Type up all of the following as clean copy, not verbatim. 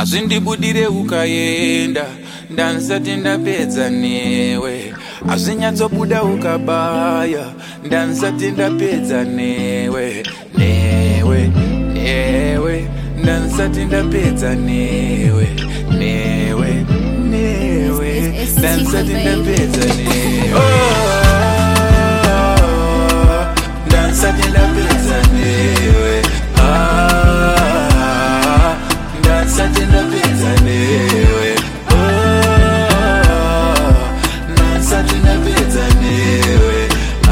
Azindibudire ukayenda ndansati ndapedza newe azinyatsobuda ukabaya ndansati ndapedza newe ndansati ndapedza newe ndansati ndapedza newe ndansati ndapedza newe ndansati ndapedza newe ndansati ndapedza newe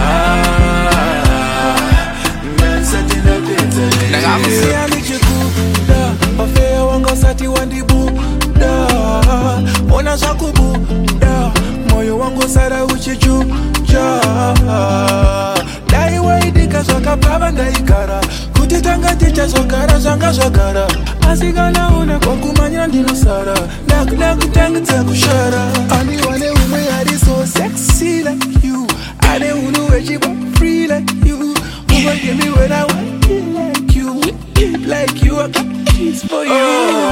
ndansati ndapedza newe ndakamusiya ndichikuda wafeya wanga usati wandibuda ona zvakubuda moyo wangu usara uchichucha dai waidika zvakapava ndaigara kuti tanga tichazogara zvanga zvagara asi kana una kwakumanya ndinosara ndakuda kutangidza kushara andiwane umwe ari so sexy like you ane unhu wechiba free like you Uba give me what I want like you I got peace for you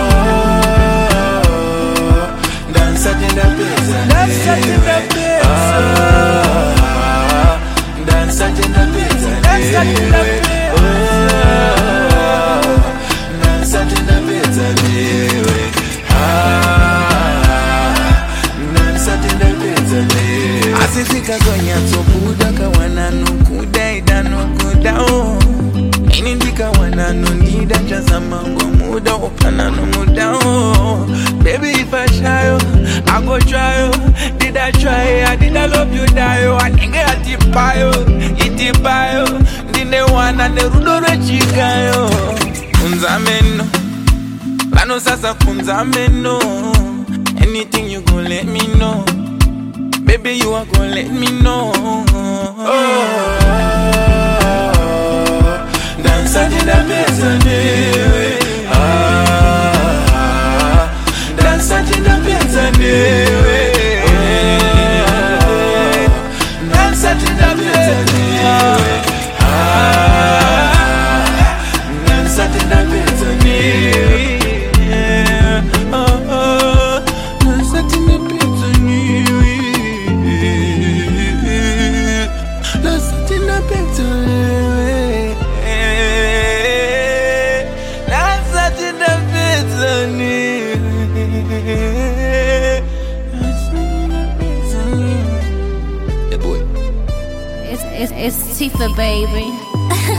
Dansati ndapedza Dansati ndapedza Dansati ndapedza Dansati ndapedza Dansati ndapedza newe Dansati ndapedza newe Asifika zonyatsobuda kawana nokuda idanokuda ini ndikawana nondida chazamango muda upana nomuda baby if I try I go try did I try I did I love you die I ninge itipayo ndine wana nerudo rwechikayo kunzameno vano sasa kunzameno anything you gon' let me know baby you are gon' let me know Dansati ndapedza newe Dansati ndapedza newe Dansati ndapedza newe Dansati ndapedza newe Dansati ndapedza newe Dansati ndapedza newe It's Tifa, baby.